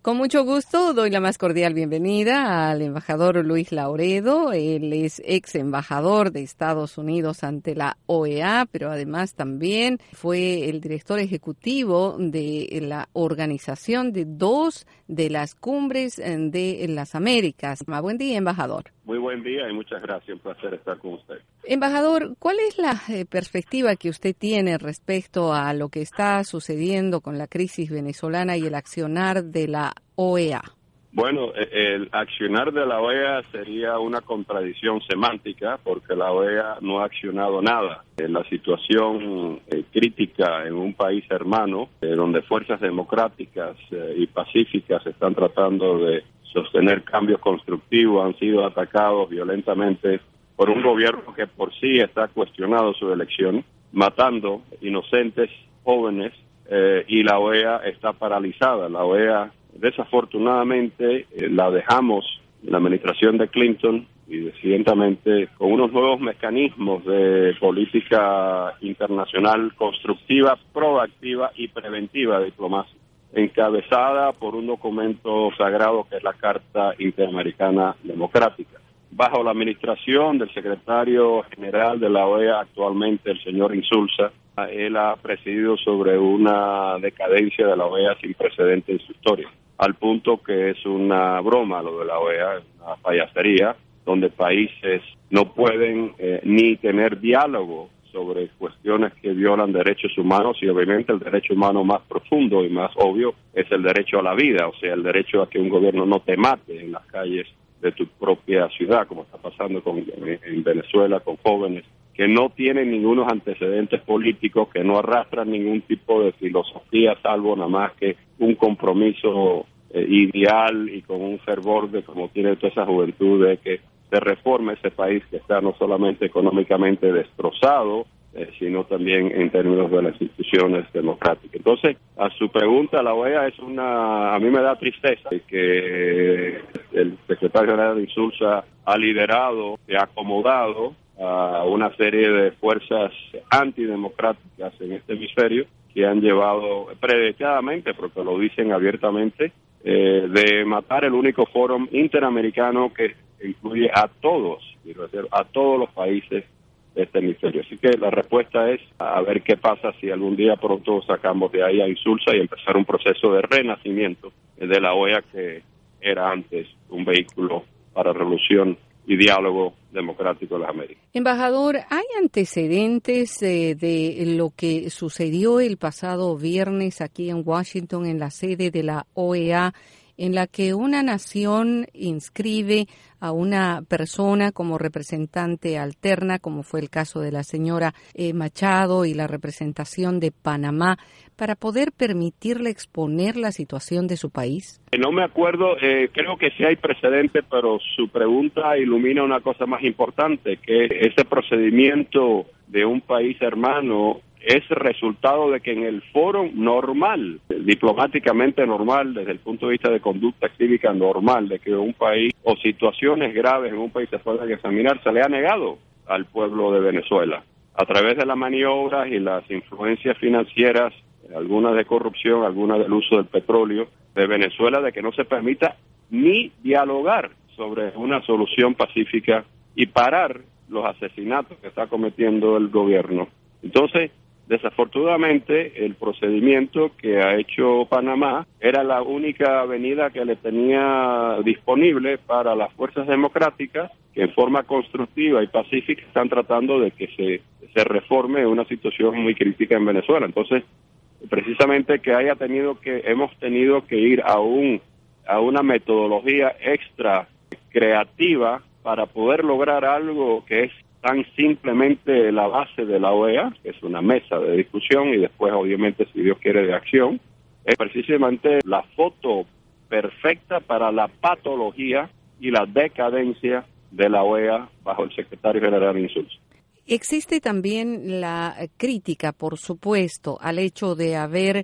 Con mucho gusto doy la más cordial bienvenida al embajador Luis Lauredo. Él es ex embajador de Estados Unidos ante la OEA, pero además también fue el director ejecutivo de la organización de 2 de las cumbres de las Américas. Buen día, embajador. Muy buen día y muchas gracias. Un placer estar con usted. Embajador, ¿cuál es la perspectiva que usted tiene respecto a lo que está sucediendo con la crisis venezolana y el accionar de la OEA? Bueno, el accionar de la OEA sería una contradicción semántica porque la OEA no ha accionado nada. La situación crítica en un país hermano, donde fuerzas democráticas y pacíficas están tratando de sostener cambios constructivos, han sido atacados violentamente por un gobierno que por sí está cuestionado su elección, matando inocentes jóvenes, y la OEA está paralizada. La OEA, desafortunadamente, la dejamos en la administración de Clinton y recientemente con unos nuevos mecanismos de política internacional constructiva, proactiva y preventiva de diplomacia, encabezada por un documento sagrado que es la Carta Interamericana Democrática. Bajo la administración del secretario general de la OEA actualmente, el señor Insulza, él ha presidido sobre una decadencia de la OEA sin precedentes en su historia, al punto que es una broma lo de la OEA, es una payasería, donde países no pueden ni tener diálogo sobre cuestiones que violan derechos humanos, y obviamente el derecho humano más profundo y más obvio es el derecho a la vida, o sea, el derecho a que un gobierno no te mate en las calles de tu propia ciudad, como está pasando en Venezuela con jóvenes que no tienen ningunos antecedentes políticos, que no arrastran ningún tipo de filosofía, salvo nada más que un compromiso ideal y con un fervor de como tiene toda esa juventud de que se reforme ese país que está no solamente económicamente destrozado, sino también en términos de las instituciones democráticas. Entonces, a su pregunta, la OEA a mí me da tristeza que el secretario general de Insulza ha liderado y ha acomodado a una serie de fuerzas antidemocráticas en este hemisferio que han llevado predicadamente, porque lo dicen abiertamente, de matar el único foro interamericano que incluye a todos los países de este hemisferio. Así que la respuesta es a ver qué pasa si algún día pronto sacamos de ahí a Insulza y empezar un proceso de renacimiento de la OEA, que era antes un vehículo para revolución y diálogo democrático de las Américas. Embajador, ¿hay antecedentes de lo que sucedió el pasado viernes aquí en Washington, en la sede de la OEA, en la que una nación inscribe a una persona como representante alterna, como fue el caso de la señora Machado y la representación de Panamá, para poder permitirle exponer la situación de su país? No me acuerdo, creo que sí hay precedente, pero su pregunta ilumina una cosa más importante, que ese procedimiento de un país hermano es resultado de que en el foro normal, diplomáticamente normal, desde el punto de vista de conducta cívica normal, de que un país o situaciones graves en un país se puedan examinar, se le ha negado al pueblo de Venezuela a través de las maniobras y las influencias financieras, algunas de corrupción, algunas del uso del petróleo de Venezuela, de que no se permita ni dialogar sobre una solución pacífica y parar los asesinatos que está cometiendo el gobierno. Entonces, desafortunadamente, el procedimiento que ha hecho Panamá era la única avenida que le tenía disponible para las fuerzas democráticas que en forma constructiva y pacífica están tratando de que se reforme una situación muy crítica en Venezuela. Entonces, precisamente que hemos tenido que ir a una metodología extra creativa para poder lograr algo que es tan simplemente la base de la OEA, que es una mesa de discusión y después, obviamente, si Dios quiere, de acción, es precisamente la foto perfecta para la patología y la decadencia de la OEA bajo el secretario general Insulza. Existe también la crítica, por supuesto, al hecho de haber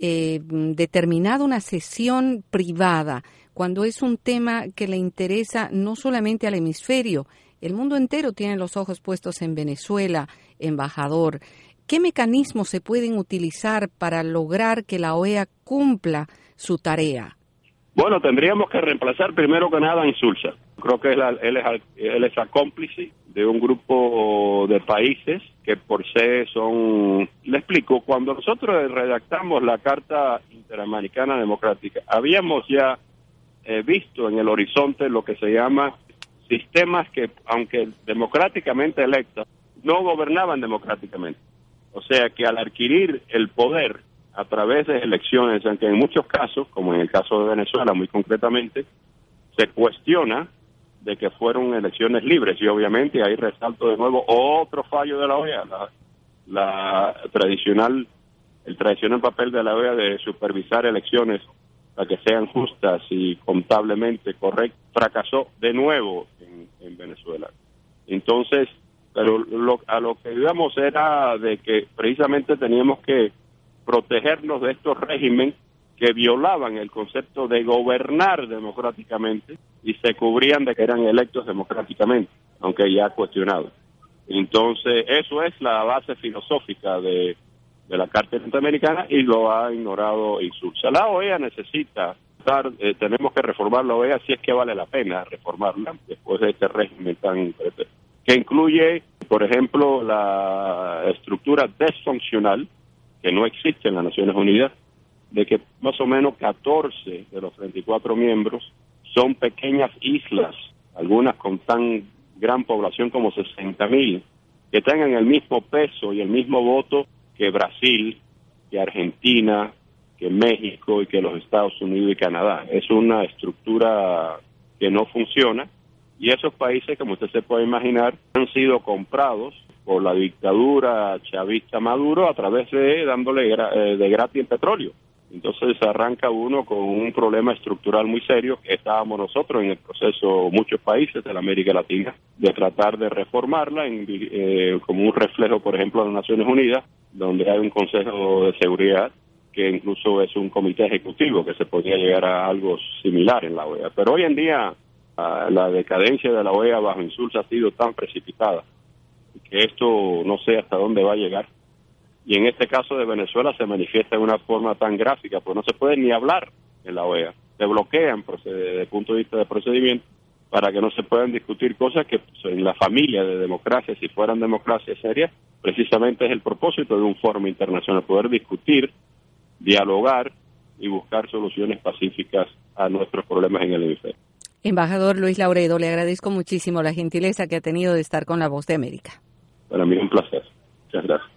determinado una sesión privada, cuando es un tema que le interesa no solamente al hemisferio. El mundo entero tiene los ojos puestos en Venezuela, embajador. ¿Qué mecanismos se pueden utilizar para lograr que la OEA cumpla su tarea? Bueno, tendríamos que reemplazar primero que nada a Insulza. Creo que él es acómplice de un grupo de países que por sí son... Le explico, cuando nosotros redactamos la Carta Interamericana Democrática, habíamos ya visto en el horizonte lo que se llama sistemas que, aunque democráticamente electos, no gobernaban democráticamente. O sea que al adquirir el poder a través de elecciones, aunque en muchos casos, como en el caso de Venezuela muy concretamente, se cuestiona de que fueron elecciones libres, y obviamente ahí resalto de nuevo otro fallo de la OEA, el tradicional papel de la OEA de supervisar elecciones para que sean justas y contablemente correctas, fracasó de nuevo en Venezuela. Entonces, pero a lo que íbamos era de que precisamente teníamos que protegernos de estos regímenes que violaban el concepto de gobernar democráticamente y se cubrían de que eran electos democráticamente, aunque ya cuestionados. Entonces, eso es la base filosófica de la Carta Interamericana y lo ha ignorado Insulza. La OEA necesita tenemos que reformar la OEA si es que vale la pena reformarla después de este régimen tan que incluye, por ejemplo, la estructura disfuncional que no existe en las Naciones Unidas, de que más o menos 14 de los 34 miembros son pequeñas islas, algunas con tan gran población como 60.000, que tengan el mismo peso y el mismo voto que Brasil, que Argentina, que México y que los Estados Unidos y Canadá. Es una estructura que no funciona y esos países, como usted se puede imaginar, han sido comprados por la dictadura chavista Maduro a través de dándole de gratis el petróleo. Entonces arranca uno con un problema estructural muy serio que estábamos nosotros en el proceso, muchos países de la América Latina, de tratar de reformarla como un reflejo, por ejemplo, de las Naciones Unidas, donde hay un Consejo de Seguridad que incluso es un comité ejecutivo que se podría llegar a algo similar en la OEA. Pero hoy en día la decadencia de la OEA bajo Insulza ha sido tan precipitada que esto no sé hasta dónde va a llegar. Y en este caso de Venezuela se manifiesta de una forma tan gráfica, pues no se puede ni hablar en la OEA. Se bloquean desde el punto de vista de procedimiento para que no se puedan discutir cosas que en la familia de democracia, si fueran democracias serias, precisamente es el propósito de un foro internacional, poder discutir, dialogar y buscar soluciones pacíficas a nuestros problemas en el hemisferio. Embajador Luis Lauredo, le agradezco muchísimo la gentileza que ha tenido de estar con La Voz de América. Para mí es un placer. Muchas gracias.